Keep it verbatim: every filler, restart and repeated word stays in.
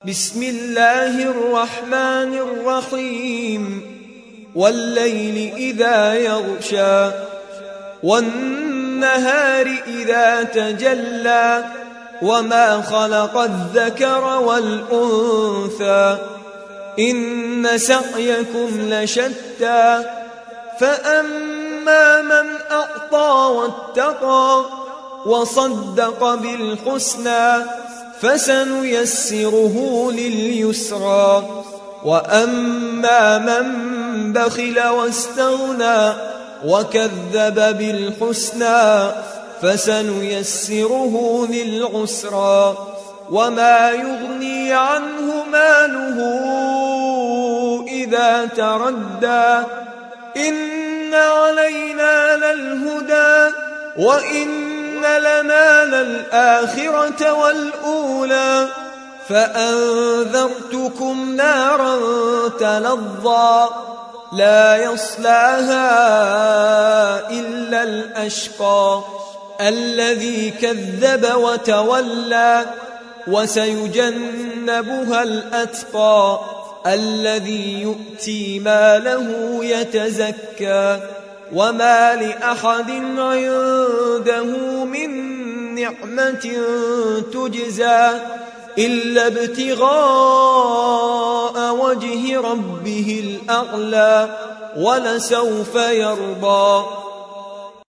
بسم الله الرحمن الرحيم والليل إذا يغشى والنهار إذا تجلى وما خلق الذكر والأنثى إن سعيكم لشتى فأما من أعطى واتقى وصدق بالحسنى فسنيسره لليسرى وأما من بخل واستغنى وكذب بالحسنى فسنيسره للعسرى وما يغني عنه ماله إذا تردى إن علينا للهدى وإن لنا للآخرة والأولى فأنذرتكم نارا تلظى لا يصلاها إلا الأشقى الذي كذب وتولى وسيجنبها الأتقى الذي يؤتي ماله يتزكى وما لأحد عنده من نعمة تجزى إلا ابتغاء وجه ربه الأعلى ولسوف يرضى.